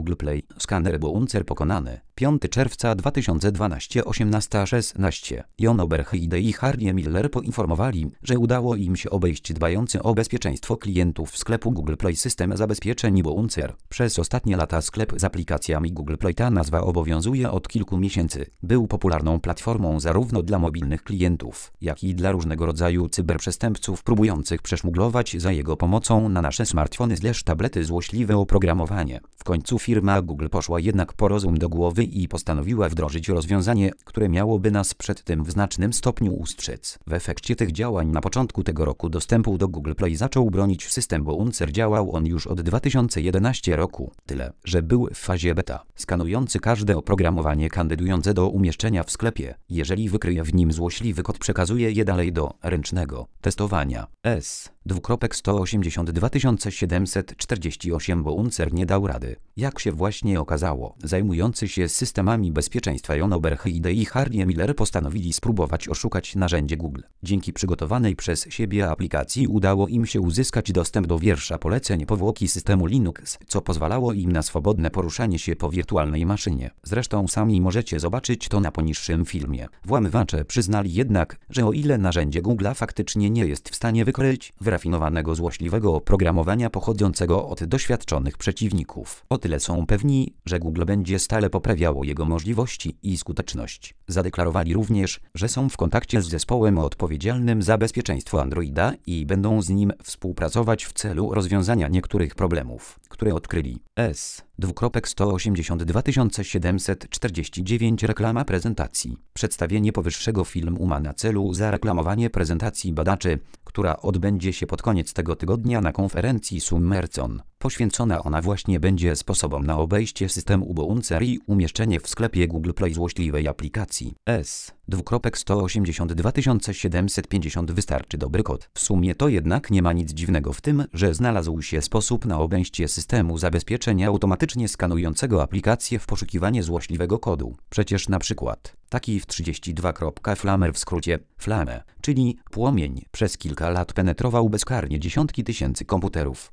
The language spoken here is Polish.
Google Play. Skaner Bouncer pokonany. 5 czerwca 2012 18:16. Jon Oberheide i Harry Miller poinformowali, że udało im się obejść dbający o bezpieczeństwo klientów sklepu Google Play system zabezpieczeń Bouncer. Przez ostatnie lata sklep z aplikacjami Google Play, ta nazwa obowiązuje od kilku miesięcy, był popularną platformą zarówno dla mobilnych klientów, jak i dla różnego rodzaju cyberprzestępców próbujących przeszmuglować za jego pomocą na nasze smartfony / tablety złośliwe oprogramowanie. W końcu firma Google poszła jednak po rozum do głowy i postanowiła wdrożyć rozwiązanie, które miałoby nas przed tym w znacznym stopniu ustrzec. W efekcie tych działań na początku tego roku dostępu do Google Play zaczął bronić system Bouncer. Działał on już od 2011 roku. Tyle, że był w fazie beta, skanujący każde oprogramowanie kandydujące do umieszczenia w sklepie. Jeżeli wykryje w nim złośliwy kod, przekazuje je dalej do ręcznego testowania. S.182 748 Bouncer nie dał rady. Jak się właśnie okazało, zajmujący się systemami bezpieczeństwa Jon Oberheide i Harry Miller postanowili spróbować oszukać narzędzie Google. Dzięki przygotowanej przez siebie aplikacji udało im się uzyskać dostęp do wiersza poleceń powłoki systemu Linux, co pozwalało im na swobodne poruszanie się po wirtualnej maszynie. Zresztą sami możecie zobaczyć to na poniższym filmie. Włamywacze przyznali jednak, że o ile narzędzie Google'a faktycznie nie jest w stanie wykryć wyrafinowanego złośliwego oprogramowania pochodzącego od doświadczonych przeciwników, o tyle są pewni, że Google będzie stale poprawiało jego możliwości i skuteczność. Zadeklarowali również, że są w kontakcie z zespołem odpowiedzialnym za bezpieczeństwo Androida i będą z nim współpracować w celu rozwiązania niektórych problemów, które odkryli. S.182 749 Reklama prezentacji. Przedstawienie powyższego filmu ma na celu zareklamowanie prezentacji badaczy, która odbędzie się pod koniec tego tygodnia na konferencji Summercon. Poświęcona ona właśnie będzie sposobom na obejście systemu Bouncer i umieszczenie w sklepie Google Play złośliwej aplikacji. S.182 750 wystarczy dobry kod. W sumie to jednak nie ma nic dziwnego w tym, że znalazł się sposób na obejście systemu zabezpieczenia automatycznie skanującego aplikację w poszukiwanie złośliwego kodu. Przecież na przykład taki w 32. Flamer, w skrócie Flame, czyli płomień, przez kilka lat penetrował bezkarnie dziesiątki tysięcy komputerów.